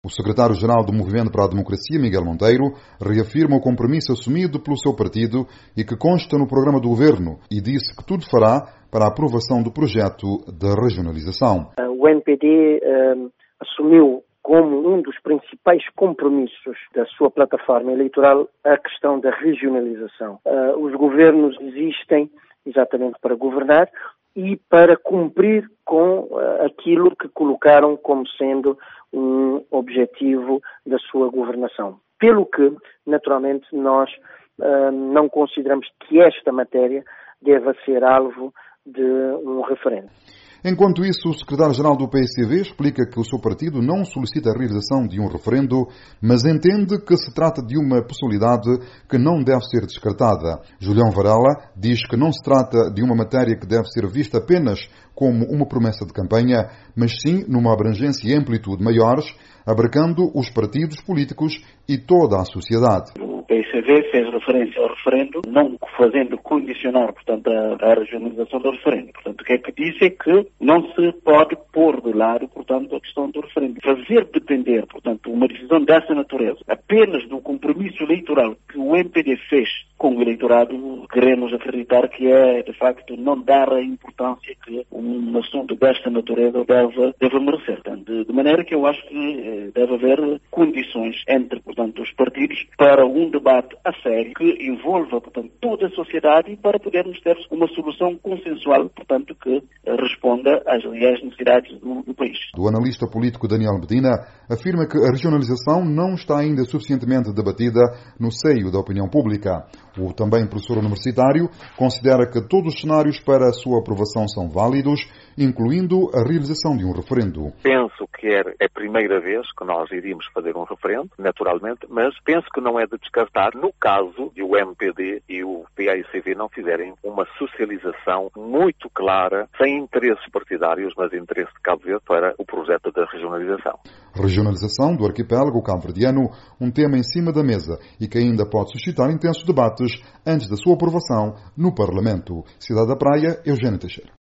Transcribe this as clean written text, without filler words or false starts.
O secretário-geral do Movimento para a Democracia, Miguel Monteiro, reafirma o compromisso assumido pelo seu partido e que consta no programa do governo e disse que tudo fará para a aprovação do projeto de regionalização. O MPD assumiu como um dos principais compromissos da sua plataforma eleitoral a questão da regionalização. Os governos existem exatamente para governar e para cumprir com aquilo que colocaram como sendo um objetivo da sua governação. Pelo que, naturalmente, nós não consideramos que esta matéria deva ser alvo de um referendo. Enquanto isso, o secretário-geral do PSCV explica que o seu partido não solicita a realização de um referendo, mas entende que se trata de uma possibilidade que não deve ser descartada. Julião Varela diz que não se trata de uma matéria que deve ser vista apenas como uma promessa de campanha, mas sim numa abrangência e amplitude maiores, abarcando os partidos políticos e toda a sociedade. O PSCV fez referência ao referendo, não fazendo condicionar, portanto, a regionalização do referendo. Portanto, o que é que diz é que não se pode pôr de lado, portanto, a questão do referendo. Fazer depender, portanto, uma decisão dessa natureza apenas do compromisso eleitoral que o MPD fez com o eleitorado, queremos acreditar que é, de facto, não dar a importância que um assunto desta natureza deve merecer. Portanto, de maneira que eu acho que deve haver condições entre, portanto, os partidos para um debate a sério que envolva, portanto, toda a sociedade para podermos ter uma solução consensual, portanto, que responda às reais necessidades do país. O analista político Daniel Medina afirma que a regionalização não está ainda suficientemente debatida no seio da opinião pública. O também professor universitário considera que todos os cenários para a sua aprovação são válidos, incluindo a realização de um referendo. Penso que é a primeira vez que nós iríamos fazer um referendo, naturalmente, mas penso que não é de descartar no caso de o MPD e o PAICV não fizerem uma socialização muito clara, sem interesses partidários, mas interesse de Cabo Verde para o projeto da regionalização. Regionalização do arquipélago cabo-verdiano, um tema em cima da mesa e que ainda pode suscitar intensos debates antes da sua aprovação no Parlamento. Cidade da Praia, Eugênio Teixeira.